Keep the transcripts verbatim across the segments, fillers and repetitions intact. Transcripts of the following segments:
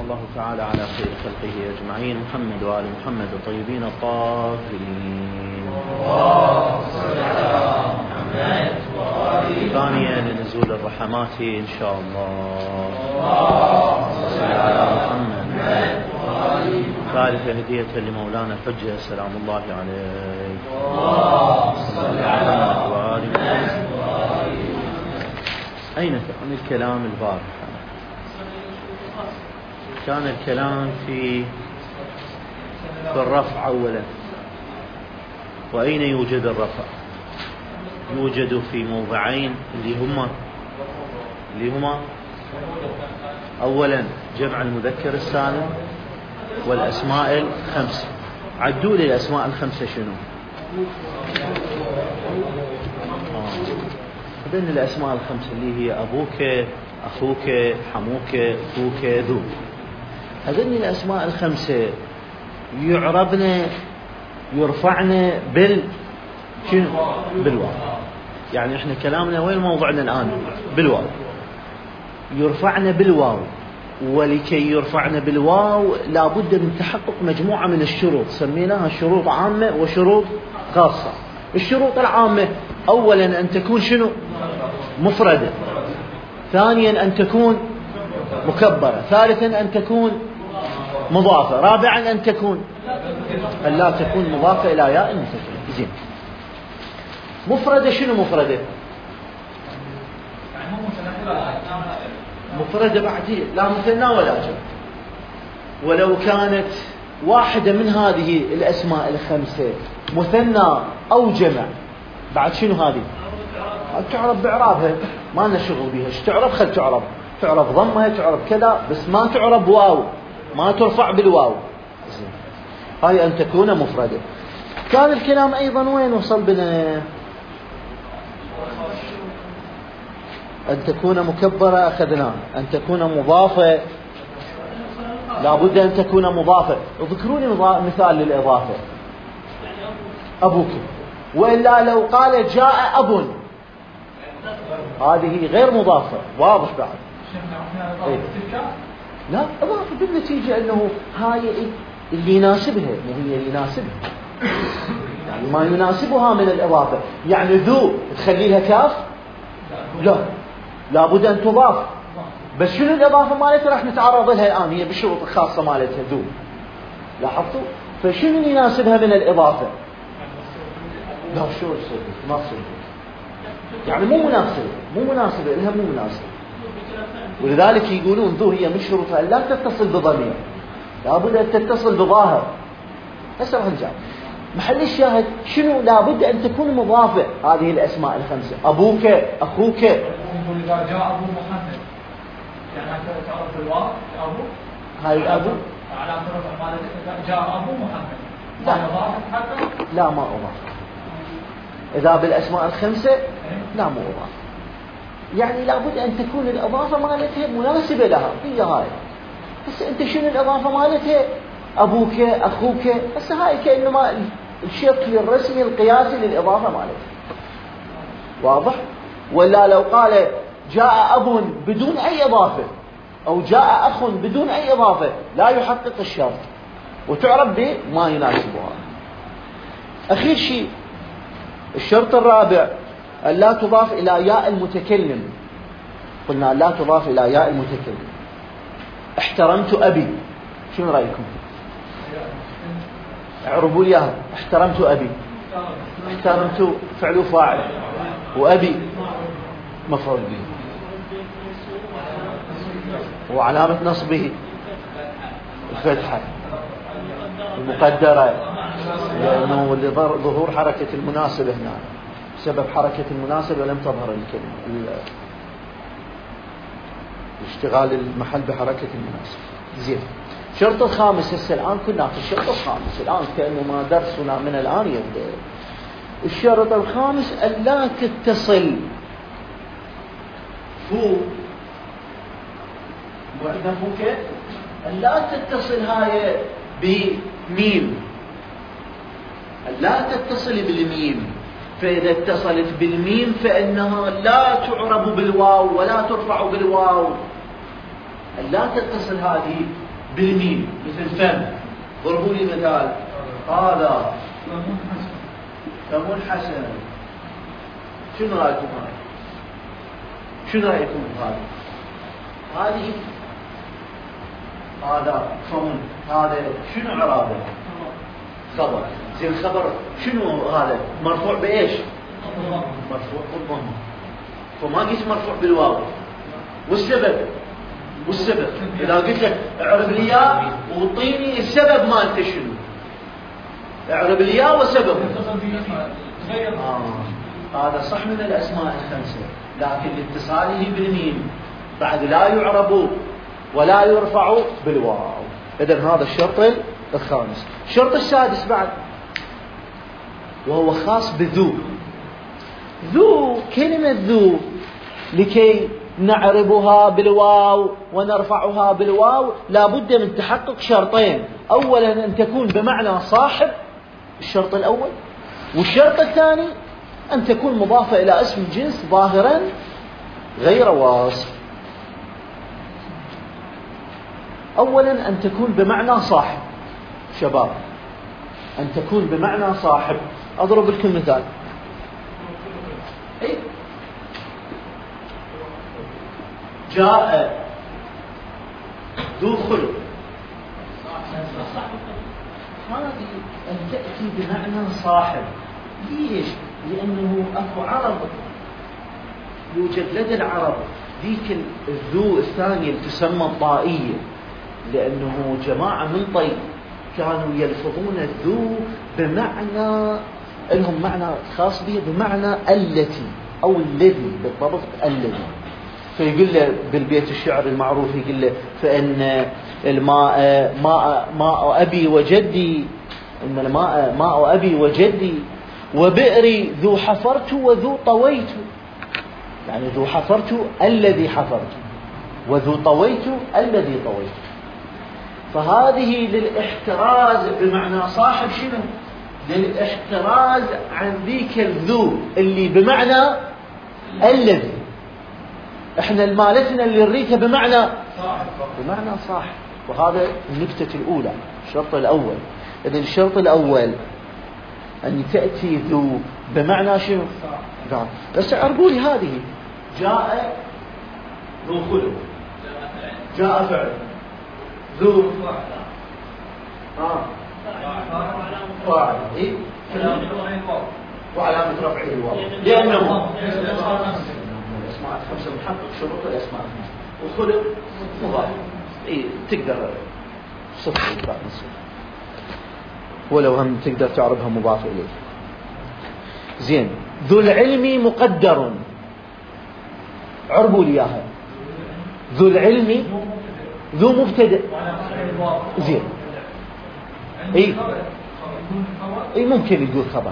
الله تعالى على خير خلقه أجمعين، محمد وآل محمد الطيبين الطاهرين. ثانيا لنزول الرحمات إن شاء الله. صل على محمد. ثالثا هدية لمولانا الحجة سلام الله عليه. صل على محمد وآل محمد. أين كان الكلام البارحة؟ كان الكلام في في الرفع أولا. وأين يوجد الرفع؟ يوجد في موضعين اللي هما اللي هما أولا جمع المذكر السالم والأسماء الخمسة. عدوا لي الأسماء الخمسة شنو؟ هذين الأسماء الخمسة اللي هي أبوك، أخوك، حموك، أخوك، ذو. هذين الأسماء الخمسة يعربن يرفعن بال شنو؟ بالواو. يعني احنا كلامنا وين موضعنا الآن؟ بالواو. يرفعن بالواو، ولكي يرفعن بالواو لابد من تحقق مجموعة من الشروط سميناها شروط عامة وشروط خاصة. الشروط العامة أولا أن تكون شنو؟ مفردة. ثانيا أن تكون مكبرة. ثالثا أن تكون مضافة. رابعا أن تكون أن لا تكون مضافة إلى ياء المتكلم. زين. مفردة شنو مفردة؟ مفردة بعدين لا مثنى ولا جمع. ولو كانت واحدة من هذه الأسماء الخمسة مثنى أو جمع بعد شنو هذه؟ تعرب بعرابها، ما لنا شغل بها. ايش تعرب؟ خل تعرب. تعرب ضمها، تعرب كذا، بس ما تعرب واو، ما ترفع بالواو. هاي أن تكون مفردة. كان الكلام أيضا وين وصل بنا؟ أن تكون مكبرة أخذناه. أن تكون مضافة لابد أن تكون مضافة. اذكروني مثال للإضافة. أبوك. وإلا لو قال جاء أب، هذه غير مضافة. واضح بعد؟ إيه؟ لا إضافة بالنتيجة أنه هاي اللي يناسبها، وهي اللي يناسبها، يعني ما يناسبها من الإضافة. يعني ذو تخليها كاف؟ لا، لابد أن تضاف. بس شنو الإضافة مالتها راح نتعرض لها الآن، هي بالشروط الخاصة مالتها ذو. لاحظتوا؟ فشنو اللي يناسبها من الإضافة؟ لا شو الصدق؟ ما صدق. يعني مو مناسبة، مو مناسبة لها، مو مناسبة. ولذلك يقولون ذو هي من شروطها لا تتصل بضمير، لابد أن تتصل بظاهر. هسه راح نجاوب. محل الشاهد شنو؟ لابد أن تكون مضافة هذه الأسماء الخمسة. أبوك، أخوك. يقول إذا جاء أبو محمد يعني تعرف الواو أبو. هاي الأبو على طرف مالك جاء أبو محمد. لا حتى لا ما أضاف. إذا بالأسماء الخمسة لا مو أضاف. يعني لابد أن تكون الإضافة مالتها مناسبة لها. هي هاي. بس أنت شنو الإضافة مالتها؟ أبوك، أخوك. بس هاي كأنما الشكل الرسمي القياسي للإضافة مالتها. واضح؟ ولا لو قال جاء أب بدون أي إضافة أو جاء أخ بدون أي إضافة لا يحقق الشرط وتعرب بما يناسبها. أخير شيء الشرط الرابع أن لا تضاف إلى ياء المتكلم. قلنا لا تضاف إلى ياء المتكلم. احترمت أبي، شنو رأيكم؟ اعربوا لي اياها. احترمت أبي. احترمت فعل فاعل وأبي مفعول به، وعلامة نصبه الفتحة المقدرة لأنه لظهور حركة المناسبة هنا. بسبب حركة المناسبة لم تظهر الكلمة، اشتغال المحل بحركة المناسبة. زين. الشرط الخامس هسه الآن كنا في الشرط الخامس، الآن كأنه ما درسنا من الآن يبدأ. الشرط الخامس أن لا تتصل فو وعندك أن لا تتصل هاي بميم، أن لا تتصل بالميم. فإذا اتصلت بالميم فإنها لا تعرب بالواو ولا ترفع بالواو. أن لا تتصل هذه بالميم مثل فم. ضربوا لي مثال. هذا فم حسن. شنو رايكم هذا؟ شنو رايكم بهذا؟ هذه هذا فم، هذا شنو اعرابه؟ خبر. زين الخبر شنو هذا؟ مرفوع بايش؟ مرفوع بالضمه. فما قلت مرفوع بالواو. والسبب والسبب اذا قلت لك اعرب لي اياه وطيني السبب مالته شنو؟ اعرب لي اياه وسببه. آه. هذا صح من الاسماء الخمسه، لكن لاتصاله بالميم بعد لا يعرب ولا يرفع بالواو. اذا هذا الشرط الخامس. الشرط السادس بعد وهو خاص بذو. ذو، كلمة ذو لكي نعربها بالواو ونرفعها بالواو لابد من تحقق شرطين. أولا أن تكون بمعنى صاحب، الشرط الأول، والشرط الثاني أن تكون مضافة إلى اسم الجنس ظاهرا غير واصف. أولا أن تكون بمعنى صاحب شباب، أن تكون بمعنى صاحب. أضرب لكم مثال. إيه؟ جاء ذو خلق، هذه أن تأتي بمعنى صاحب. ليش؟ لأنه أكو عرب يوجد لدى العرب ذيك الذو الثانية تسمى الطائية، لأنه جماعة من طي كانوا يلفظون الذو بمعنى لهم معنى خاص به، بمعنى التي أو الذي، بالضبط الذي. فيقول له بالبيت الشعر المعروف، يقول له فإن الماء ماء ماء أبي وجدي، إن الماء ماء أبي وجدي، وبئري ذو حفرت وذو طويت. يعني ذو حفرت الذي حفرت، وذو طويت الذي طويت. فهذه للاحتراز بمعنى صاحب شنو؟ للاحتراز عن ذيك الذو اللي بمعنى الذي. احنا المالتنا اللي نريدها بمعنى بمعنى صاحب. وهذا النكتة الأولى، الشرط الأول. إذن الشرط الأول أن تأتي ذو بمعنى شنو؟ قال بس عربوا لي هذه. جاء ذو خلق، جاء فعل، ذو آه فاعل، إيه؟ وعلامة رفعه الواو، لأنه الأسماء الخمسة محقق شروط الأسماء الخمسة. وخلق مضاف، إيه تقدر صفر بعد الصفر، ولو هم تقدر تعرفها مضاف إليه. زين. ذو العلم مقدر، عربوا لي إياها. ذو العلم ذو مبتدأ. زين. اي اي ممكن يقول خبر.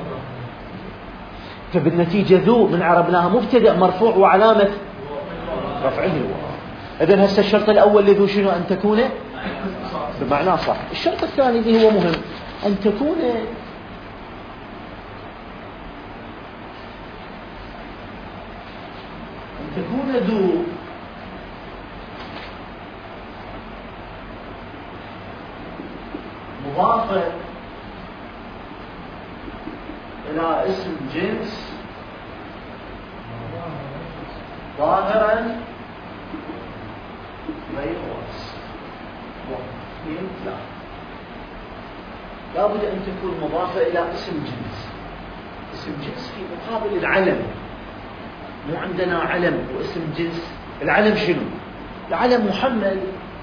فبالنتيجة ذو من عربناها مبتدأ مرفوع وعلامة رفعه الواو. إذن هسه الشرط الأول لذو شنو؟ أن تكون بمعنى صح. الشرط الثاني اللي هو مهم أن تكون أن تكون ذو مضافة إلى اسم جنس ظاهرا غير واصف. واثنين ثلاثة. لابد أن تكون مضافة إلى اسم جنس. اسم جنس في مقابل العلم. مو عندنا علم واسم جنس. العلم شنو؟ العلم محمد،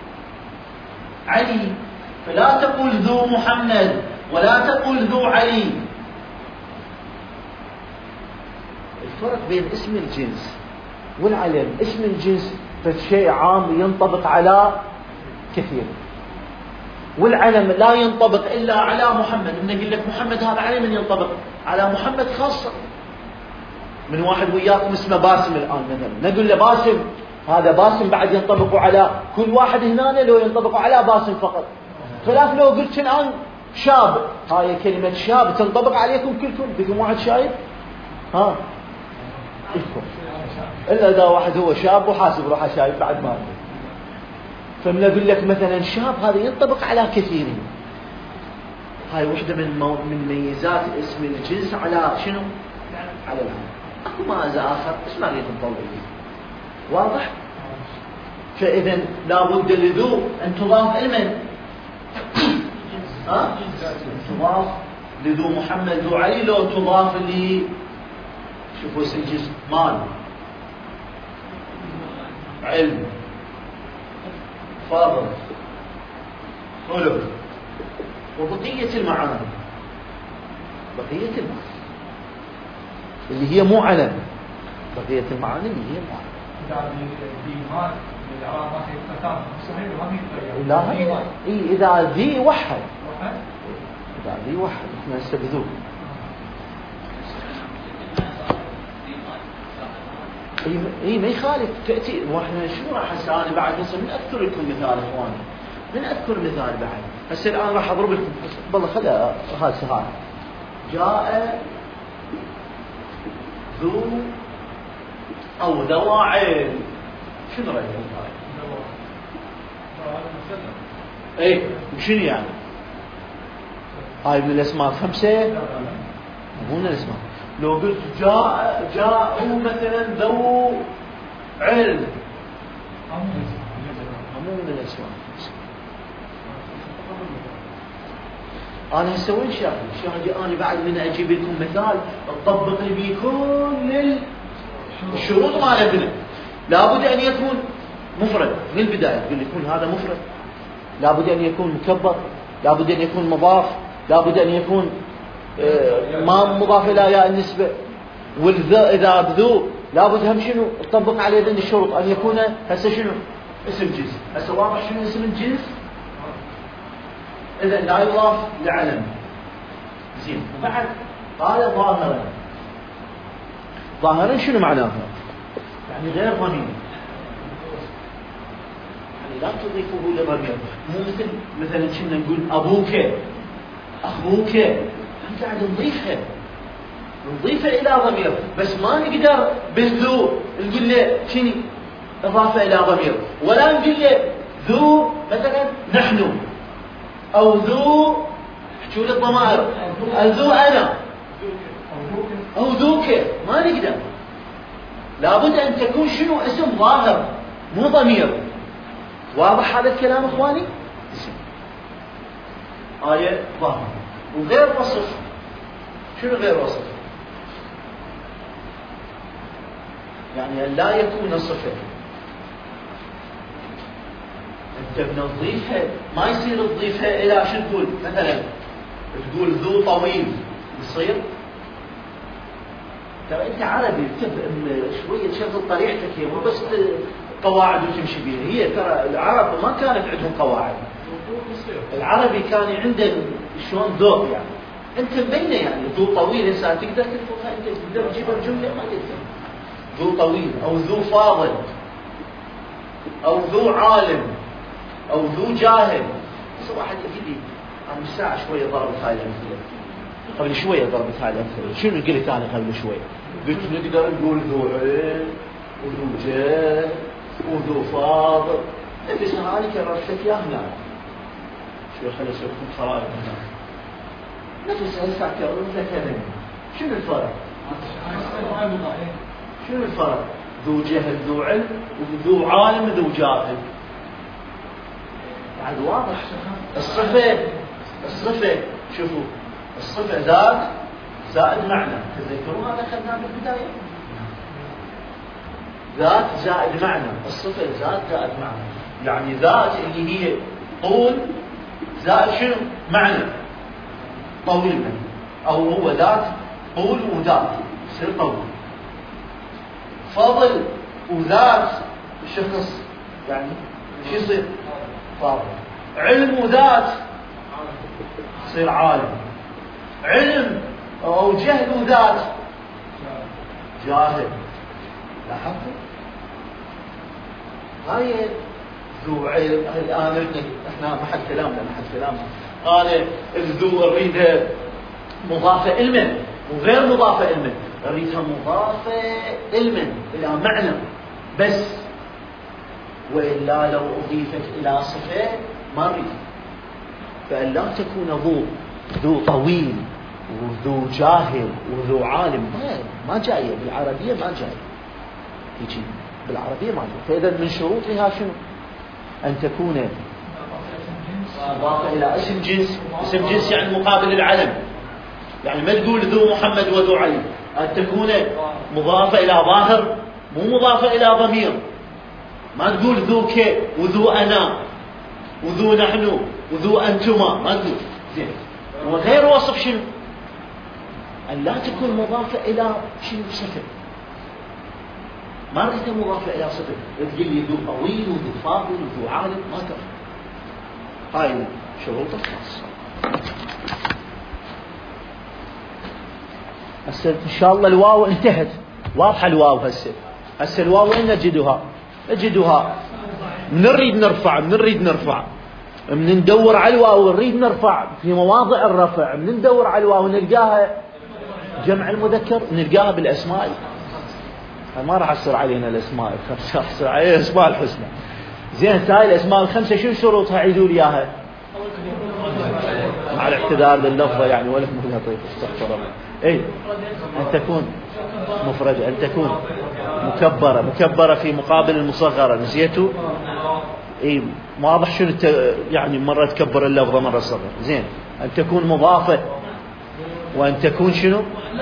علي. فلا تقول ذو محمد ولا تقول ذو علي. الفرق بين اسم الجنس والعلم، اسم الجنس فشيء عام ينطبق على كثير، والعلم لا ينطبق إلا على محمد. من نقول لك محمد هذا علم ينطبق على محمد خاصة. من واحد وياكم اسمه باسم الآن مثلا، نقول له باسم، هذا باسم بعد ينطبق على كل واحد هنا، لو ينطبق على باسم فقط. خلاف لو قلت الآن شاب، هاي كلمة شاب تنطبق عليكم كلكم. بكم واحد شايب؟ ها إلكم. إلا إذا واحد هو شاب وحاسب روحه شايب بعد ما. فمن أقول لك مثلا شاب هذا ينطبق على كثيرين. هاي وحدة من مو... من ميزات اسم الجنس على شنو؟ على العام. أكو مازة آخر بس ما نريد نطول فيه. واضح؟ فإذا لابد لذو أن تضاف إلى ها؟ تضاف لذو محمد ذو علي لو تضاف لي شوفوا اسم الجنس مال علم فاضل خلق وبقية المعاني بقية المعاني اللي هي مو علم بقية المعاني اللي هي مو علم. لا إيه إذا ذي وحد إذا ذي وحد إحنا نستبذوه اي ما يخالف تأتي. واحنا شو راح هسه انا بعد هسه من اذكر لكم مثال اخواني من اذكر مثال بعد هسه الان راح اضرب لكم والله خلها هسه هذا جاء ذو او ذو علم شنو رايك اي وشنو يعني هاي من الاسماء الخمسه مو من الاسماء. لو قلت جاء جاءوا مثلا ذو علم مو من الاسماء. انا هسه وين شاهد شاهد انا بعد من اجيب لكم مثال اطبق لي بيه كل الشروط مالتنا. لابد ان يكون مفرد من البدايه تقول لي يكون هذا مفرد لابد ان يكون مكبر لابد ان يكون مضاف لابد ان يكون ما مضاف الى ياء النسبه. والذا اذا بذو لابد هم شنو تطبق عليه ذن الشروط ان يكون هسه شنو اسم جنس. هسه واضح شنو اسم الجنس اذا لا يضاف لعلم زين. وبعد قال ظاهرا ظاهرا شنو معناها يعني غير ضمير يعني لا تضيفه لضمير مو مثل مثلا كنا نقول ابوك اخوك انت قاعد نضيفها نضيفها الى ضمير بس ما نقدر بالذو نقول له شنو اضافه الى ضمير ولا نقول له ذو مثلا نحن او ذو شو الضمائر ذو انا او ذوك ما نقدر. لابد ان تكون شنو اسم ظاهر مو ضمير. واضح هذا الكلام اخواني؟ اسم آية ظاهر وغير وصف. شنو غير وصف؟ يعني أن لا يكون صفة أنت بنضيفها ما يصير تضيفها إلى شو تقول مثلا تقول ذو طويل يصير ترى أنت عربي شوية تشغل طريقتك هي مو بس قواعد وتمشي بيها. هي ترى العرب ما كانت عندهم قواعد. العربي كان عنده شلون ذوق يعني انت مبينه يعني ذو طويل انسان تقدر تكتبها انت تقدر تجيبها بجمله ما تقدر. ذو طويل او ذو فاضل او ذو عالم او ذو جاهل. هسه واحد يجي لي انا من ساعه شويه ضربت هاي الامثله قبل شويه ضربت هاي الامثله شنو قلت انا قبل شويه؟ قلت نقدر نقول ذو علم وذو جهل وذو فاضل. نفس هذه كررت اياها هنا شو خلي اسوي لكم خرائط هنا نفس هسه كررت لك هنا. شنو الفرق؟ شنو الفرق؟ ذو جهل ذو علم وذو عالم ذو جاهل. بعد واضح. الصفة الصفة شوفوا الصفة ذات زائد معنى. تذكرون هذا أخذناه بالبداية. ذات زائد معنى. الصفة ذات زائد معنى. يعني ذات اللي هي طول زائد شنو؟ معنى طويل منه أو هو ذات طول وذات يصير طويل. فاضل وذات شخص يعني شو يصير؟ فاضل. علم وذات يصير عالم. علم أو جهل وذات جاهل. لاحظتوا؟ هاي ذو علم. الآن احنا ما حد كلامنا ما حد كلامنا قال الذو أريدها مضافة علما وغير مضافة علما. أريدها مضافة علما إلى معنى بس وإلا لو أضيفت إلى صفة ما نريد. فأن لا تكون ذو ذو طويل وذو جاهل وذو عالم، ما ما جاية بالعربية، ما جاية يجي بالعربية ما جاية. فإذا من شروطها شنو؟ أن تكون مضافة إلى اسم جنس. اسم جنس يعني مقابل العلم، يعني ما تقول ذو محمد وذو علي، أن تكون مضافة إلى ظاهر مو مضافة إلى ضمير. ما تقول ذو كي وذو أنا وذو نحن وذو أنتما، ما تقول زين. وغير وصف شنو؟ أن لا تكون مضافة إلى شنو صفة، ما أريد مضافة إلى صفة. تقول لي ذو طويل وذو فاضل وذو عالم، ما تفهم. هاي شروط الخاصة. هسه إن شاء الله الواو انتهت، واضحة الواو. هسه هسه الواو وين نجدها؟ نجدها من نريد نرفع، من نريد نرفع من ندور على الواو نريد نرفع في مواضع الرفع، من ندور على الواو نلقاها جمع المذكر، نلقاها بالأسماء. ما راح أصير علينا الأسماء الخمسة، أصير علينا الأسماء الحسنى. زين هاي الأسماء الخمسة شو شروطها؟ عيدوا لي إياها مع الاعتذار لللفظة يعني، ولا مو لطيف استغفر الله. اي أن تكون مفردة، أن تكون مكبرة، مكبرة في مقابل المصغرة. نسيتوا؟ اي واضح شنو يعني، مرة تكبر اللفظة مرة صغر. زين أن تكون مضافة، وأن تكون شنو؟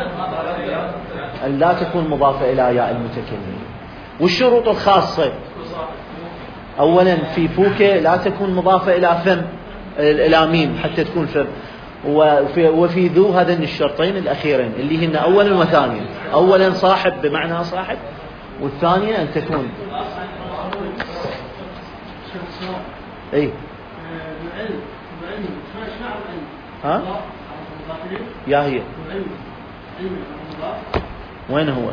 أن لا تكون مضافة إلى ياء المتكلم. والشروط الخاصة أولا في فوكة لا تكون مضافة إلى فم، إلى ميم حتى تكون فم. وفي, وفي ذو هذين الشرطين الأخيرين اللي هن أولا وثانيا. أولا صاحب بمعنى صاحب، والثانية أن تكون اي ها يا هي وين هو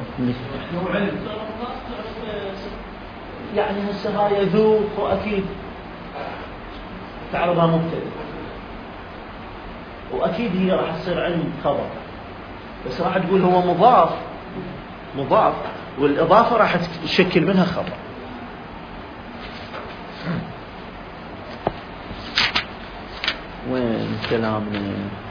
يعني هسه هاي ذو وأكيد تعرضها مبتدأ، وأكيد هي راح تصير علم خبر، بس راح تقول هو مضاف مضاف والإضافة راح تشكل منها خبر. وين كلامنا؟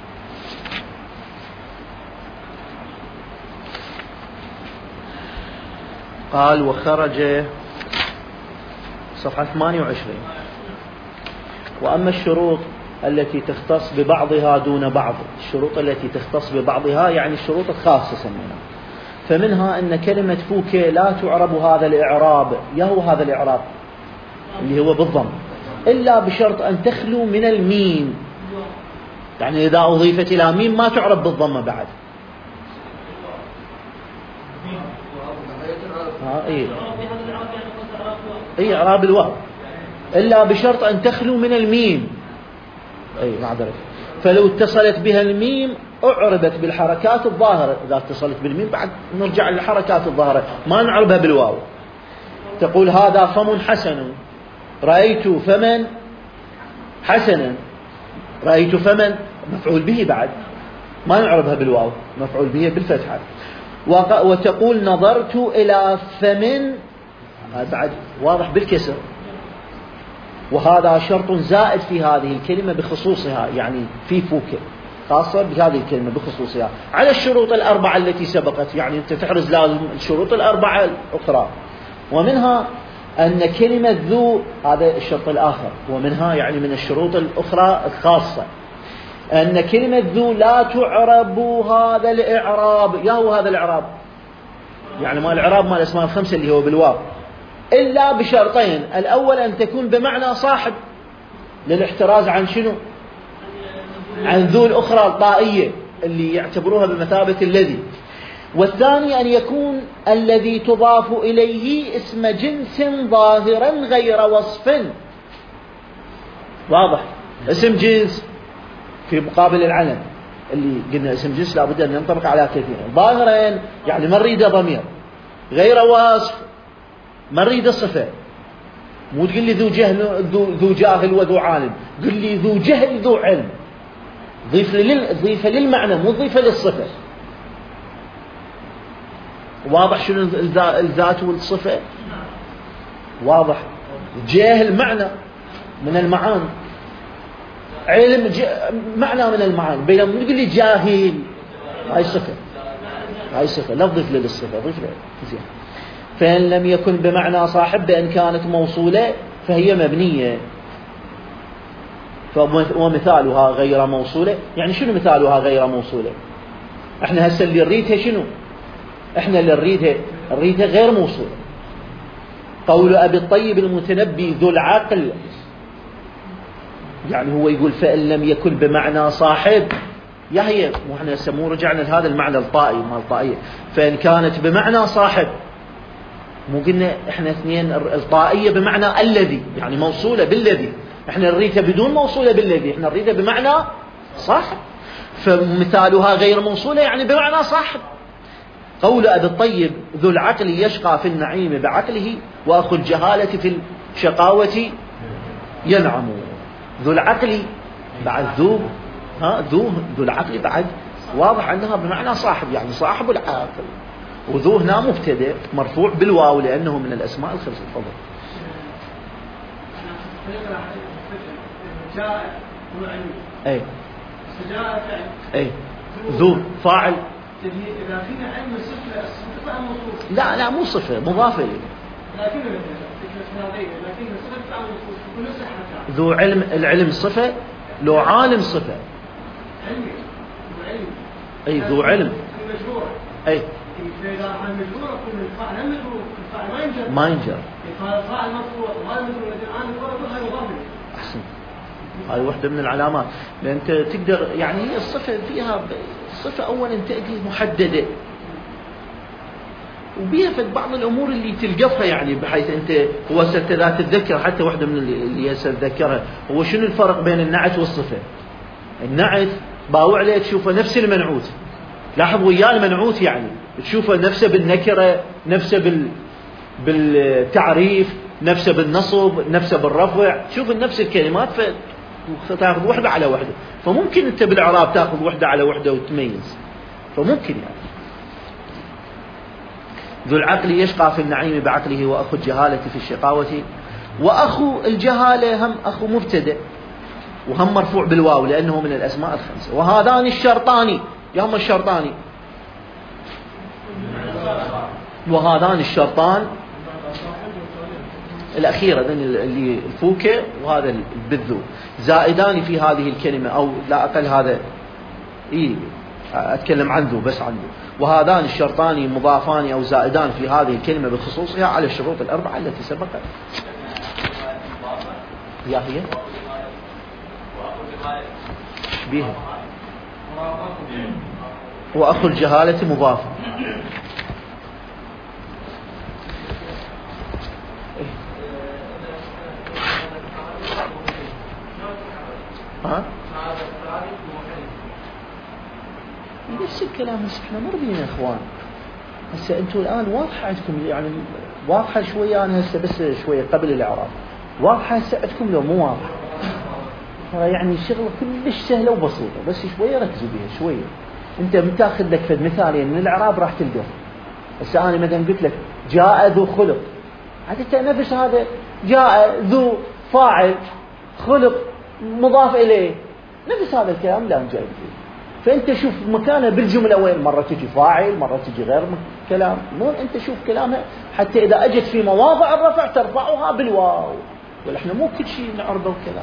قال وخرج صفحة ثمانية وعشرين. وأما الشروط التي تختص ببعضها دون بعض، الشروط التي تختص ببعضها يعني الشروط الخاصة سمينا، فمنها أن كلمة فوكة لا تعرب هذا الإعراب، يهو هذا الإعراب اللي هو بالضم، إلا بشرط أن تخلو من الميم. يعني إذا أضيفت إلى ميم ما تعرب بالضمة بعد. ها إيه إيه إعراب الواو، إلا بشرط أن تخلو من الميم. أي معذرة. فلو اتصلت بها الميم أعربت بالحركات الظاهرة. إذا اتصلت بالميم بعد نرجع للحركات الظاهرة، ما نعربها بالواو. تقول هذا فم حسن، رأيت فمن حسنا، رأيت فمن مفعول به بعد ما نعربها بالواو، مفعول به بالفتحة. وتقول نظرت إلى فم، بعد واضح بالكسر، وهذا شرط زائد في هذه الكلمة بخصوصها، يعني في فوكة خاصة بهذه الكلمة بخصوصها على الشروط الأربعة التي سبقت. يعني أنت تحرز لازم الشروط الأربعة الأخرى. ومنها أن كلمة ذو، هذا الشرط الآخر، ومنها يعني من الشروط الأخرى الخاصة أن كلمة ذو لا تعرب هذا الإعراب، يهو هذا الإعراب يعني ما الإعراب ما الأسماء الخمسة اللي هو بالواو، إلا بشرطين. الأول أن تكون بمعنى صاحب للاحتراز عن شنو؟ عن ذو الأخرى الطائية اللي يعتبروها بمثابة الذي. والثاني أن يكون الذي تضاف إليه اسم جنس ظاهرا غير وصف. واضح؟ اسم جنس في مقابل العلم اللي قلنا اسم جنس لابد أن ينطبق على كثير. ظاهرا يعني ما نريد ضمير، غير وصف ما نريد الصفة. مو تقول لي ذو جهل ذو جاهل وذو عالم، قل لي ذو جهل ذو علم. ضيف لل ضيف للمعنى مو ضيف للصفة. واضح شنو الذات والصفة؟ واضح. جاهل معنى من المعاني، علم معنى من المعاني، بينما تقول لي جاهل هاي صفة، هاي صفة لا تضيف له للصفة، ضيف له زين. فإن لم يكن بمعنى صاحب بأن كانت موصولة فهي مبنية. ومثالها غير موصولة، يعني شنو مثالها غير موصولة؟ احنا هسه اللي نريدها شنو؟ احنا اللي نريدها نريدها غير موصولة. قول أبي الطيب المتنبي ذو العقل، يعني هو يقول فإن لم يكن بمعنى صاحب، يا هي واحنا هسه مو رجعنا لهذا المعنى الطائي مال الطائية، فإن كانت بمعنى صاحب، مو قلنا احنا اثنين الطائية بمعنى الذي، يعني موصولة بالذي، احنا نريدها بدون موصولة بالذي، احنا نريدها بمعنى صاحب، فمثالها غير موصولة يعني بمعنى صاحب. قول أبي الطيب ذو العقل يشقى في النعيم بعقله وأخو الجهالة في الشقاوة ينعم. ذو العقل بعد ذو ها ذو ذو العقل بعد واضح أنها بمعنى صاحب، يعني صاحب العقل، وذو هنا مبتدأ مرفوع بالواو لأنه من الأسماء الخمسة. تفضل. أي أي ذو فاعل. إذا فينا علم الصفة الصفة موصوف. لا لا مو صفة مضافة لي. لكن لكن الصفة كل صحة. ذو علم، العلم صفة، لو عالم صفة. علمي وعلم. أي ذو علم. المجهور. أي. إذا عن المجهور يكون الفاعل هم مجهور، الفاعل ما ينجر. ما ينجر. الفاعل مرفوع وهذا مجهور، الآن الفرق كلها مضافة. أحسن. هاي واحدة من العلامات، لأن أنت تقدر يعني هي الصفة فيها الصفة أولا تأتي محددة، وبيها في بعض الأمور اللي تلقفها، يعني بحيث أنت هو لا تتذكر حتى واحدة من اللي يتذكرها هو شنو الفرق بين النعت والصفة. النعت باوع عليه تشوفه نفس المنعوت، لاحظ وياه المنعوت يعني تشوفه نفسه بالنكرة، نفسه بال بالتعريف، نفسه بالنصب، نفسه بالرفع، تشوف نفس الكلمات فتاخذ وحدة على وحدة، فممكن أنت بالإعراب تاخذ وحدة على وحدة وتميز، فممكن يعني. ذو العقل يشقى في النعيم بعقله وأخو الجهالة في الشقاوة. وأخو الجهالة هم أخو مبتدأ وهم مرفوع بالواو لأنه من الأسماء الخمسة. وهذان الشرطان، يهم الشرطان، وهذان الشرطان الأخيرة اللي الفوكة وهذا البذو زائدان في هذه الكلمة، أو لا أقل هذا إيه أتكلم عن ذو بس عنه. وهذان الشرطان مضافان أو زائدان في هذه الكلمة بخصوصها على الشروط الأربعة التي سبقت. يا هي بيها وأخو الجهالة مضاف. ها؟ نفس الكلام، بس احنا مرضين يا اخوان. هسه انتم الان واضحه عندكم، يعني واضحه شويه، انا هسه بس شويه قبل الاعراب واضحه هسه عندكم لو مو واضحه؟ ترى يعني شغله كلش سهله وبسيطه، بس شويه ركزوا بيها شويه. انت بتاخذ لك فد مثالين من الاعراب راح تلقى. هسه انا مثلا قلت لك جاء ذو خلق، عاده نفس هذا جاء ذو فاعل خلق مضاف اليه، نفس هذا الكلام لا جاي فيه. فأنت شوف مكانها بالجملة وين، مرة تجي فاعل مرة تجي غير كلام، مو أنت شوف كلامها حتى إذا أجت في مواضع الرفع ترفعها بالواو، ونحن مو كل شيء نعرضه كلام.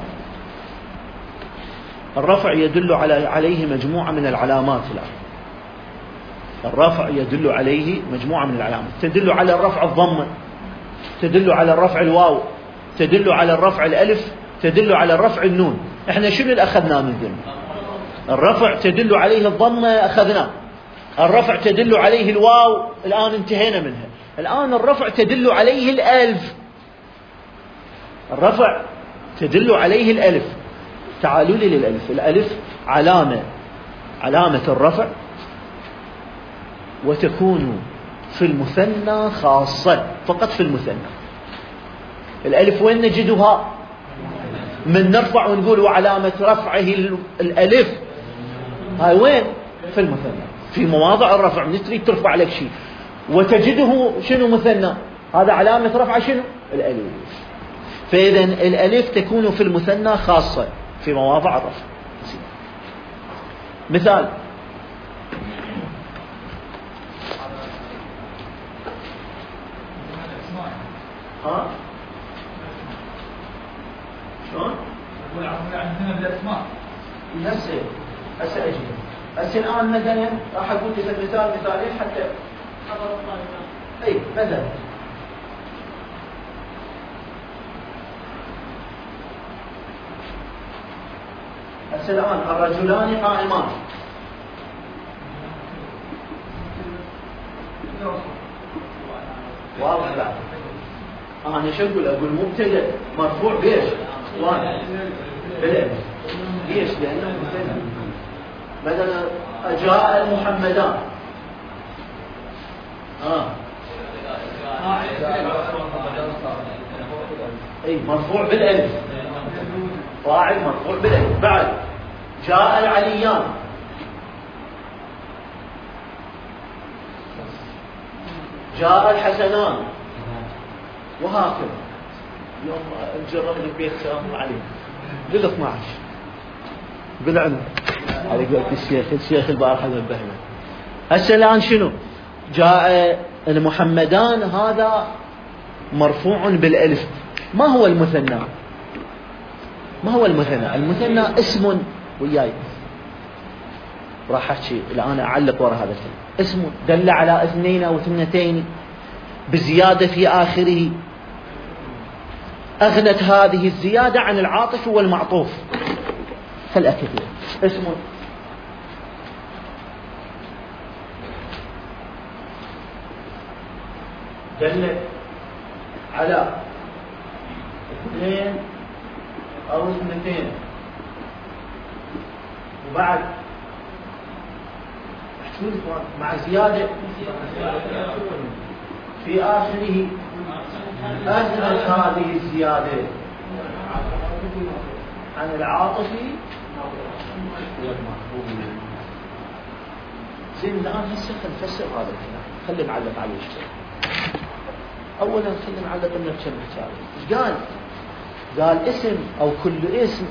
الرفع يدل على عليه مجموعة من العلامات. الآن الرفع يدل عليه مجموعة من العلامات، تدل على الرفع الضمة، تدل على الرفع الواو، تدل على الرفع الألف، تدل على الرفع النون. احنا شنو اللي أخذناه من ذنب؟ الرفع تدل عليه الضمة أخذناه، الرفع تدل عليه الواو الآن انتهينا منها، الآن الرفع تدل عليه الألف، الرفع تدل عليه الألف. تعالوا لي للألف. الألف علامة علامة الرفع، وتكون في المثنى خاصة، فقط في المثنى. الألف وين نجدها؟ من نرفع ونقول وعلامة رفعه الألف، هاي وين؟ في المثنى، في مواضع الرفع. من تريد ترفع لك شيء وتجده شنو مثنى، هذا علامة رفعه شنو؟ الألف. فإذا الألف تكون في المثنى خاصة في مواضع الرفع. مثال: ها شلون؟ يقول عندنا بالاسماء. هسه هسه اجي هسه الان مثلا راح اقول لك مثال مثالين حتى اي مثلا هسه الان الرجلان قائمان. واضح لا؟ انا شو اقول؟ اقول مبتدا مرفوع بايش؟ واحد بالالف. ليش؟ لانه مثلا مثلا جاء المحمدان. اه اي مرفوع بالالف، فاعل مرفوع بالالف. بعد جاء العليان. جاء الحسنان، وهكذا. يوم نجرب البيت سلام عليكم لل اثني عشر بالعنب على قولة الشيخ الشيخ البارحة نبهنا. هسه الآن شنو؟ جاء المحمدان، هذا مرفوع بالالف. ما هو المثنى؟ ما هو المثنى؟ المثنى اسم وياي راح احكي الآن اعلق وراء هذا الكلام. اسم دل على اثنين او اثنتين بزيادة في آخره، أغنت هذه الزيادة عن العاطف والمعطوف فالأكثر. اسم دل على اثنين أو اثنتين وبعد مع زيادة في آخره أغنت هذه الزيادة عن العاطف والمحبوب. زين الآن هسه نفسر هذا الكلام. خلي نعلق عليه شوي. أولا خلي نعلق إنه كم حكاية. إيش قال؟ قال اسم أو كل اسم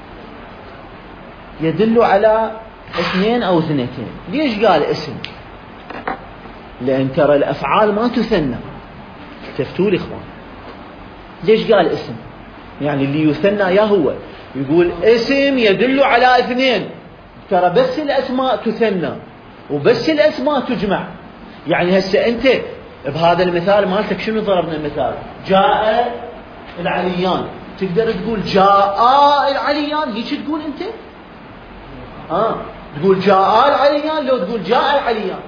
يدل على اثنين أو اثنتين. ليش قال اسم؟ لأن ترى الأفعال ما تثنى. تفتوا لي إخوان، ليش قال اسم؟ يعني اللي يثنى يا هو يقول اسم يدل على اثنين. ترى بس الأسماء تثنى وبس الأسماء تجمع. يعني هسه أنت بهذا المثال مالتك شنو ضربنا المثال؟ جاء العليان، تقدر تقول جاء العليان؟ هيك تقول أنت؟ آه تقول جاء العليان لو تقول جاء العليان؟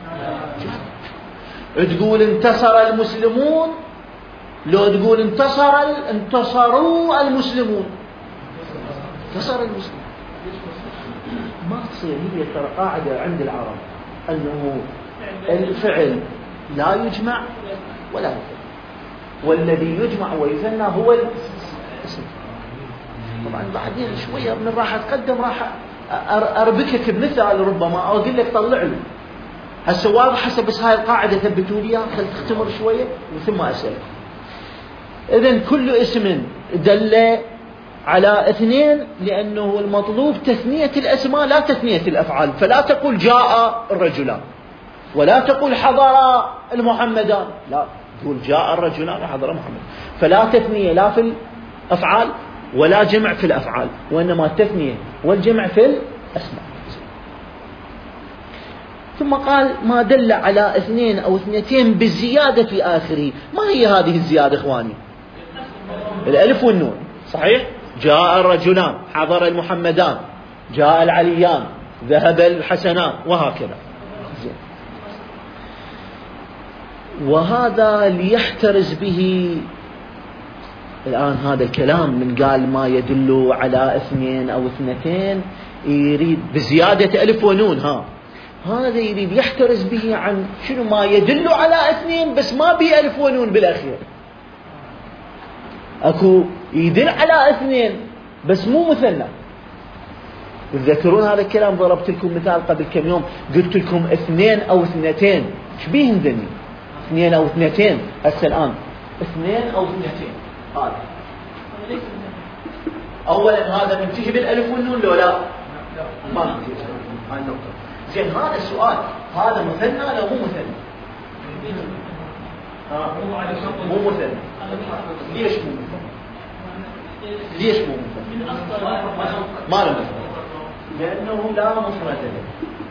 تقول انتصر المسلمون لو تقول انتصر انتصروا المسلمون؟ انتصر المسلمون. ما تصير. هي ترى قاعدة عند العرب أنه الفعل لا يجمع ولا يثنى، والذي يجمع ويثنى هو الاسم. طبعا بعدين شوية من راح أتقدم راح أربكك بمثال ربما أو أقول لك طلع له. هسه واضح هسه بس هاي القاعدة ثبتوا لي اياها. خل تختمر شوية ثم أسألك. إذن كل اسم دل على اثنين لأنه المطلوب تثنية الأسماء لا تثنية الأفعال. فلا تقول جاء الرجلان ولا تقول حضر المحمدان، لا تقول جاء الرجلان وحضر محمد. فلا تثنية لا في الأفعال ولا جمع في الأفعال، وإنما التثنية والجمع في الأسماء. ثم قال ما دل على اثنين أو اثنتين بالزيادة في آخره. ما هي هذه الزيادة إخواني؟ الألف والنون. صحيح؟ جاء الرجلان، حضر المحمدان، جاء العليان، ذهب الحسنان، وهكذا. وهذا ليحترز به الآن هذا الكلام من قال ما يدل على اثنين أو اثنتين يريد بزيادة ألف ونون. ها هذا يريد يحترز به عن شنو ما يدل على اثنين بس ما به ألف ونون بالأخير. أكو يدل على اثنين بس مو مثنى. تذكرون هذا الكلام؟ ضربت لكم مثال قبل كم يوم قلت لكم اثنين أو اثنتين. ايش بيهن ذني؟ اثنين أو اثنتين. هسه الآن اثنين أو اثنتين هذا اولا هذا منتهي بالالف والنون لو لا؟ ما منتهي. هاي النقطة. زين هذا السؤال، هذا مثنى لو مو مثنى؟ ها مو مثنى. ليش مو مثنى؟ ليش مو مثنى؟ ما له مثنى. لأنه لا مفرد له.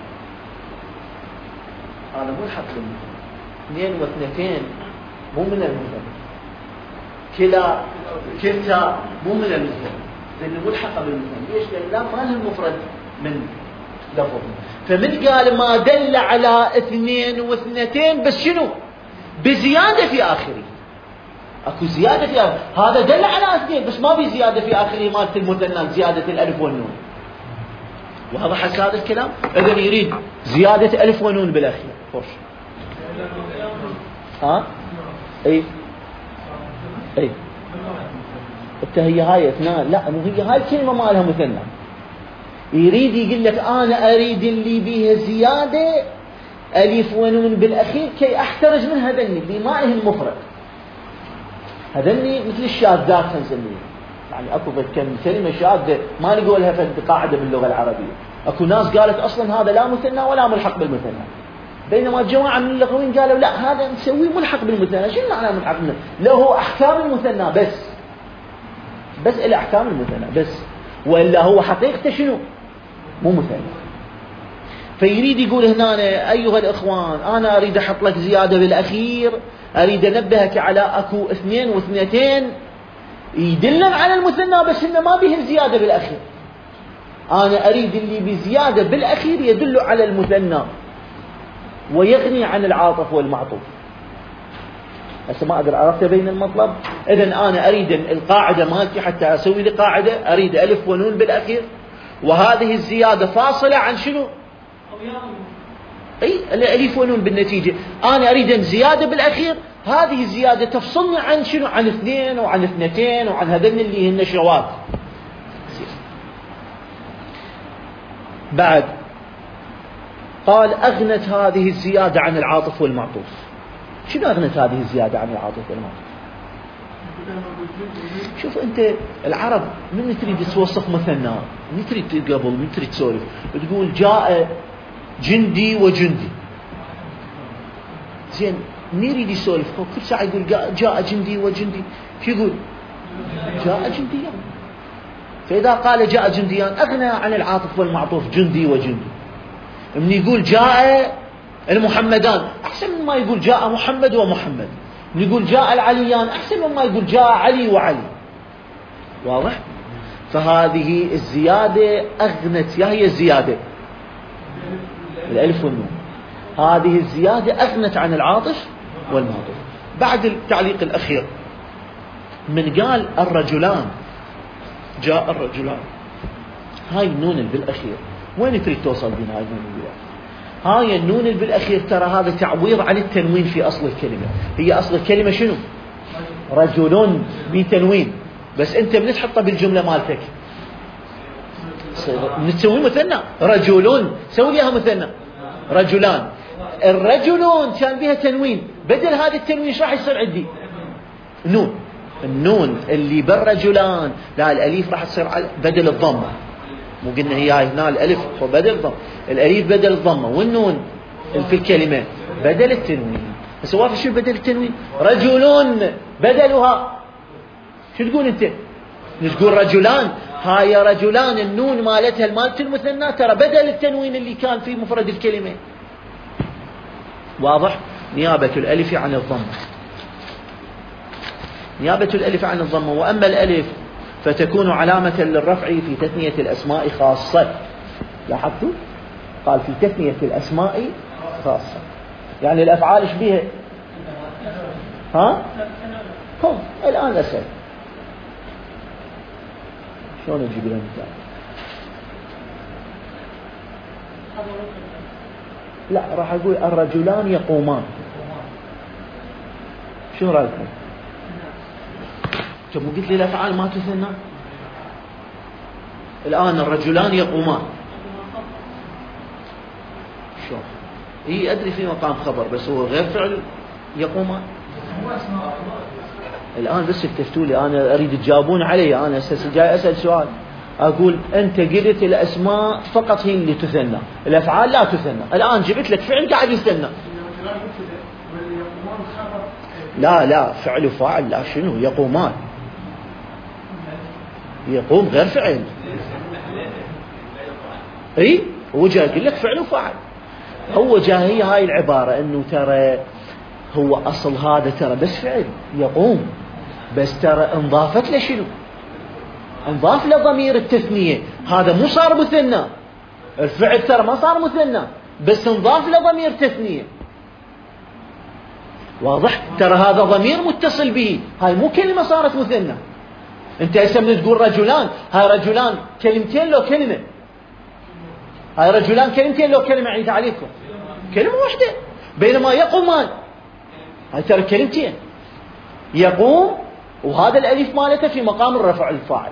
هذا ملحق بالمثنى. اثنين واثنتين مو من المثنى. كلا كلتا مو من المثنى. لأنه ملحقة بالمثنى. ليش؟ لأن لا ما له المفرد من لفظ. فمن قال ما دل على اثنين واثنتين بس شنو؟ بزيادة في آخره. اكو زيادة في آخره. هذا دل على اثنين بس ما في زيادة في آخره مالت المثنى، زيادة الألف والنون. واضح هذا الكلام؟ إذن يريد زيادة ألف ونون بالأخير. فرش. ها؟ اي اي انت هي هاي اثنان، لا مو هي هاي كلمة ما لها مثنى. يريد يقول لك أنا أريد اللي بيها زيادة ألف ونون بالأخير كي أحترج من هذني اللي ما له المفرد. هذني مثل الشاذات نسميه، يعني أكو كم كلمة شاذة ما نقولها في قاعدة باللغة العربية. أكو ناس قالت أصلا هذا لا مثنى ولا ملحق بالمثنى، بينما جماعة من اللغويين قالوا لا هذا نسويه ملحق بالمثنى. شنو معنى ملحق بالمثنى؟ له أحكام المثنى بس، بس إلى أحكام المثنى بس، وإلا هو حقيقته شنو؟ مو مثنى. فيريد يقول هنا أيها الإخوان أنا أريد أحط لك زيادة بالأخير، أريد أنبهك على أكو اثنين واثنتين يدلن على المثنى بس إنه ما به الزيادة بالأخير. أنا أريد اللي بزيادة بالأخير يدل على المثنى ويغني عن العاطف والمعطوف. هسه ما أقدر عرفت بين المطلب. إذن أنا أريد القاعدة مالتي حتى أسوي لي قاعدة أريد ألف ونون بالأخير، وهذه الزيادة فاصلة عن شنو؟ أي الألف ونون بالنتيجة. أنا أريد زيادة بالأخير، هذه الزيادة تفصلني عن شنو؟ عن اثنين وعن اثنتين وعن هذين اللي هن شواذ. بعد قال أغنت هذه الزيادة عن العاطف والمعطوف. شنو أغنت هذه الزيادة عن العاطف والمعطوف؟ شوف أنت العرب من تريد توصف مثنى، من تريد قبل من تريد تسولف تقول جاء جندي وجندي. زين من يريد يسولف كل ساعة يقول جاء جندي وجندي، شو يقول؟ جاء جنديان. فإذا قال جاء جنديان أغنى عن العاطف والمعطوف جندي وجندي. من يقول جاء المحمدان أحسن مما يقول جاء محمد ومحمد. من يقول جاء العليان أحسن مما يقول جاء علي وعلي. واضح؟ فهذه الزيادة أغنت، يا هي الزيادة الألف والنون، هذه الزيادة أغنت عن العاطف والمعطوف. بعد التعليق الأخير من قال الرجلان جاء الرجلان، هاي النون اللي بالأخير وين تريد توصل بنا؟ هاي النون اللي بالأخير، هاي النون اللي بالأخير ترى هذا تعويض عن التنوين في أصل الكلمة. هي أصل الكلمة شنو؟ رجل بتنوين، بس أنت من تحطها بالجملة مالتك نتسوي مثنى رجلون، سوي لها مثنى رجلان. الرجلون كان بها تنوين، بدل هذا التنوين ايش راح يصير عندي؟ نون. النون اللي بالرجلان لا الاليف راح تصير بدل الضمه، مو قلنا هي هاي هنا الالف هو بدل الضمه، الاليف بدل الضمه والنون في الكلمه بدل التنوين. بس واضح شو بدل التنوين؟ رجلون بدلها شو تقول انت؟ تقول رجلان. هاي رجلان النون مالتها المالت المثنى ترى بدل التنوين اللي كان في مفرد الكلمة. واضح؟ نيابة الألف عن الضمة، نيابة الألف عن الضمة. وأما الألف فتكون علامة للرفع في تثنية الأسماء خاصة. لاحظتوا؟ قال في تثنية الأسماء خاصة، يعني الأفعال ايش بيها؟ ها؟ هم الآن أسأل شلون نجيب لهم مثال؟ لا راح أقول الرجلان يقومان. شو رأيكم؟ شوفوا قلت لي الأفعال ما تثنى. الآن الرجلان يقومان شو؟ إيه أدري في مقام خبر بس هو غير فعل يقومان. الآن بس اكتفتوا لي، أنا أريد تجاوبون علي. أنا أساس جاي أسأل سؤال، أقول أنت قلت الأسماء فقط هي اللي تثنى، الأفعال لا تثنى. الآن جبت لك فعل قاعد يثنى. لا لا، فعل وفاعل لا، شنو يقومان؟ يقوم غير فعل. اي هو جاي يقول لك فعل وفاعل. هو جاي هاي العبارة انه ترى هو اصل هذا ترى بس فعل يقوم، بس ترى انضافت له شنو؟ انضاف له ضمير التثنية. هذا مو صار مثنى، الفعل ترى ما صار مثنى بس انضاف له ضمير تثنية. واضح؟ ترى هذا ضمير متصل به، هاي مو كلمة صارت مثنى. انت هسه من تقول رجلان، هاي رجلان كلمتين لو كلمة، هاي رجلان كلمتين لو كلمة. عيد عليكم كلمة واحدة. بينما يقومان هاي ترى كلمتين، يقوم وهذا الألف مالته في مقام الرفع الفاعل.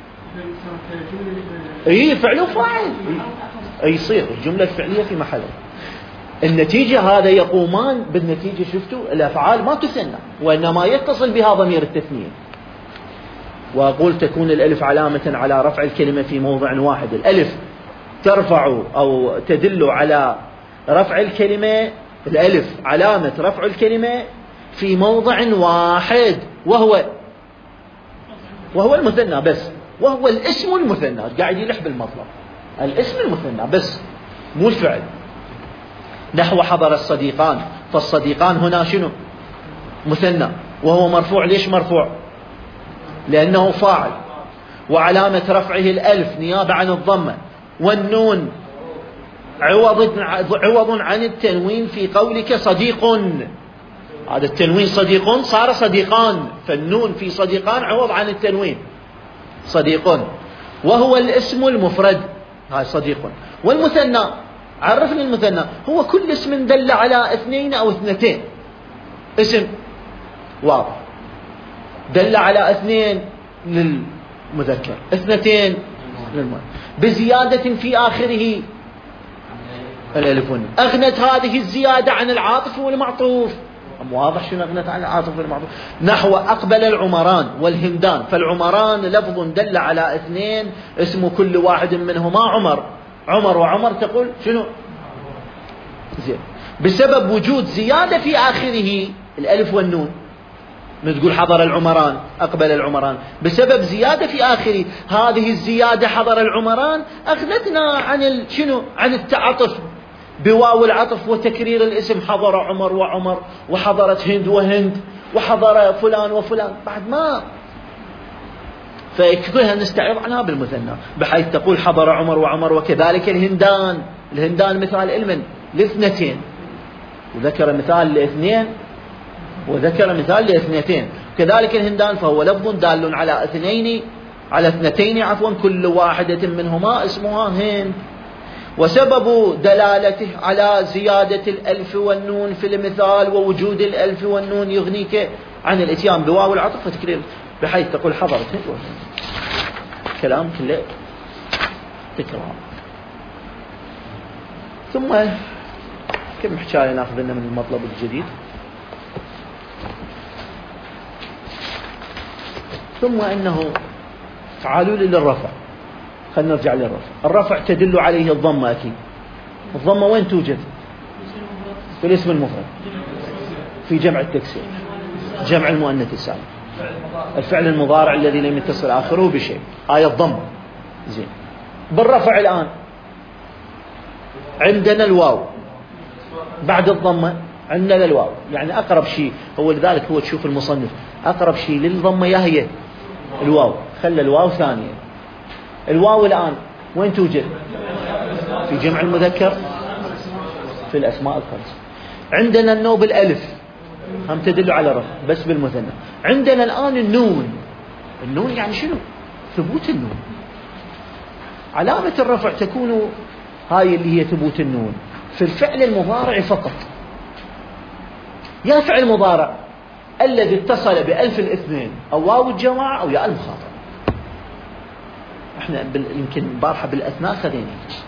اي فعل وفاعل، اي يصير الجملة الفعلية في محلها. النتيجة هذا يقومان، بالنتيجة شفتوا الأفعال ما تثنى وإنما يتصل بها ضمير التثنية. وأقول تكون الألف علامة على رفع الكلمة في موضع واحد. الألف ترفع أو تدل على رفع الكلمة، الألف علامة رفع الكلمة في موضع واحد، وهو وهو المثنى بس، وهو الاسم المثنى. قاعد يلح بالمطلب، الاسم المثنى بس مو الفعل. نحو حضر الصديقان، فالصديقان هنا شنو؟ مثنى، وهو مرفوع. ليش مرفوع؟ لأنه فاعل، وعلامة رفعه الألف نيابة عن الضمة، والنون عوض عوض عن التنوين في قولك صديق. هذا التنوين صديق صار صديقان، فالنون في صديقان عوض عن التنوين صديق، وهو الاسم المفرد. هاي صديق. والمثنى، عرفني المثنى. هو كل اسم دل على اثنين أو اثنتين. اسم واضح دل على اثنين للمذكر، اثنتين للمؤنث، بزيادة في آخره الألف والنون. أغنت هذه الزيادة عن العاطف والمعطوف. واضح شنو أغنت عن العاطف والمعطوف؟ نحو أقبل العمران والهندان، فالعمران لفظ دل على اثنين، اسم كل واحد منهما عمر. عمر وعمر تقول شنو؟ زين. بسبب وجود زيادة في آخره الألف والنون، تقول حضر العمران أقبل العمران، بسبب زيادة في آخره هذه الزيادة حضر العمران أغنتنا عن شنو؟ عن التعاطف بواو العطف وتكرير الاسم. حضر عمر وعمر، وحضرت هند وهند، وحضر فلان وفلان، بعد ما فكلها نستعرض عنها بالمثنى، بحيث تقول حضر عمر وعمر. وكذلك الهندان، الهندان مثال المن لاثنتين، وذكر مثال لاثنين، وذكر مثال لاثنتين. كذلك الهندان فهو لفظ دال على اثنين، على اثنتين عفوا، كل واحدة منهما اسمها هند. وسبب دلالته على زيادة الألف والنون في المثال ووجود الألف والنون يغنيك عن الاتيان بواو العطف وتكرير، بحيث تقول حضرت هند وهند. كلام كله تكرار. ثم كم حكاية ناخذ لنا من المطلب الجديد. ثم أنه تعالوا لي للرفع. خلينا نرجع للرفع. الرفع تدل عليه الضمة أكيد. الضمة وين توجد؟ في الاسم المفرد، في جمع التكسير، جمع المؤنث السالم، الفعل المضارع الذي لم يتصل آخره بشيء، آية الضمة. زين. بالرفع الآن عندنا الواو بعد الضمة، عندنا الواو، يعني أقرب شيء هو، لذلك هو تشوف المصنف أقرب شيء للضمة يا هي الواو، خلى الواو ثانية. الواو الآن وين توجد؟ في جمع المذكر، في الأسماء الخمسة. عندنا النوب الألف هم تدل على رفع بس بالمثنى. عندنا الآن النون. النون يعني شنو؟ ثبوت النون. علامة الرفع تكون هاي اللي هي ثبوت النون في الفعل المضارع فقط. يا فعل مضارع الذي اتصل بألف الاثنين أو واو الجماعة أو ياء المخاطب. احنا يمكن بارحة بالأثناء خذينا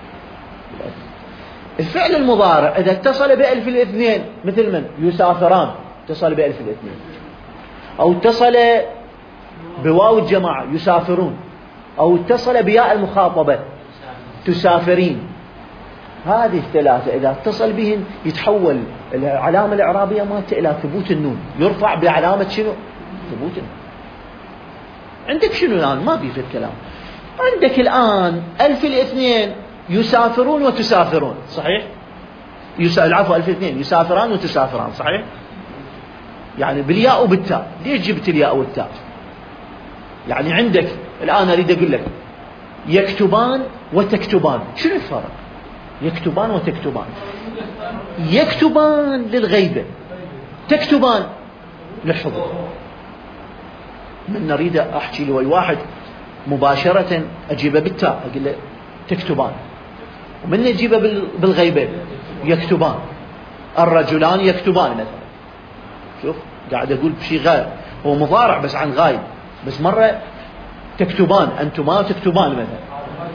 الفعل المضارع إذا اتصل بألف الاثنين، مثل من؟ يسافران اتصل بألف الاثنين، أو اتصل بواو الجماعة يسافرون، أو اتصل بياء المخاطبة تسافرين. هذه الثلاثة إذا اتصل بهن يتحول العلامة الإعرابية مالته إلى ثبوت النون، يرفع بعلامة شنو؟ ثبوت النون. عندك شنو الآن؟ ما في في الكلام. عندك الآن ألف الاثنين يسافرون وتسافرون، صحيح؟ يسا... العفو ألف الاثنين يسافران وتسافران، صحيح؟ يعني بالياء وبالتاء. ليش جبت الياء والتاء؟ يعني عندك الآن أريد أقول لك يكتبان وتكتبان، شنو الفرق؟ يكتبان وتكتبان، يكتبان للغيبة، تكتبان للحضور. من نريد أحكي لوي واحد مباشرة أجيبه بالتاء أقول له تكتبان، ومن أجيبه بالغيبة يكتبان. الرجلان يكتبان مثلا. شوف قاعد أقول بشيء غير، هو مضارع بس عن غايب، بس مرة تكتبان أنتما تكتبان مثلا.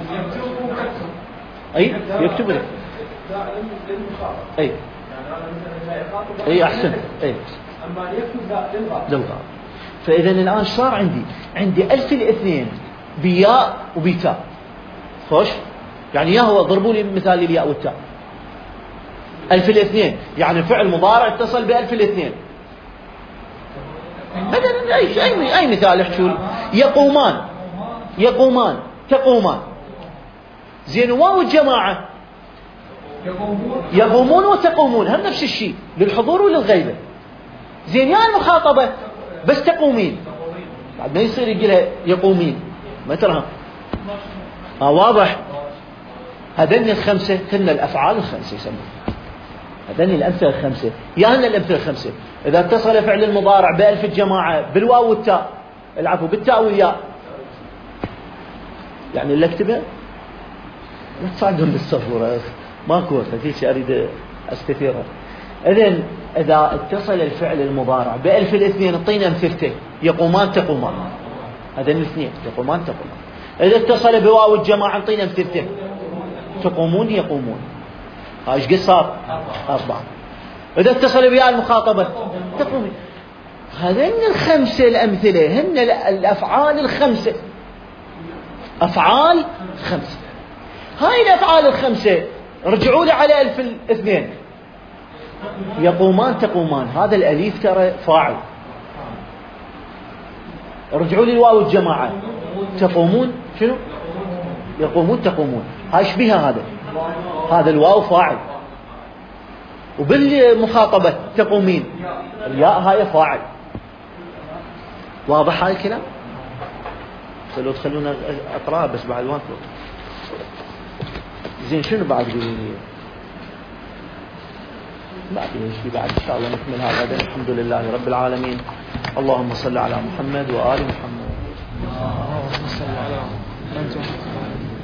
أي يكتب لك. أي أي أحسن. أي أما يكتب للغاء. فإذا الآن صار عندي عندي ألف الاثنين بياء وبتاء. خوش يعني يا هو ضربوا لي مثال الياء والتاء. ألف الاثنين يعني فعل مضارع اتصل بألف الاثنين. مثلا أي أي أي مثال احكوا لي. يقومان يقومان تقومان. زين واو الجماعة يقومون وتقومون هم نفس الشيء للحضور وللغيبة. زين يا المخاطبة بس تقومين، بعد ما يصير يقولها يقومين ما ترى. آه واضح. هذين الخمسة هن الأفعال الخمسة يسمون. هذين الأمثلة الخمسة يا هن الأمثلة الخمسة. إذا اتصل فعل المضارع بألف الجماعة بالواو والتاء، العفو بالتاء والياء، يعني اللي اكتبه لا تصعدون بالصفورة ماكو وقت شيء أريد أستثيرها. إذن إذا اتصل الفعل المضارع بألف الاثنين اعطينا أمثلته. يقومان تقومان، هذين الاثنين يقومان تقومان. إذا اتصل بواو الجماعة اعطينا أمثلته. تقومون يقومون، هاي ايش قد صار؟ أربعة. إذا اتصل بياء المخاطبة تقومين. هذين الخمسة الأمثلة هن الأفعال الخمسة، أفعال خمسة. هاي الأفعال الخمسة رجعوا لي على ألف الاثنين. يقومان تقومان، هذا الأليف ترى فاعل. رجعوا لي الواو الجماعة تقومون شنو؟ يقومون تقومون، هاي ايش بها؟ هذا هذا الواو فاعل. وبالمخاطبة تقومين الياء هاي فاعل. واضح هاي الكلام؟ لو تخلونا أقرأ بس بعد وقت. زين شنو بعد بيه؟ ما في شيء بعد إن شاء الله نكمل هذا. الحمد لله رب العالمين. اللهم صل على محمد وآل محمد. اللهم صل على محمد.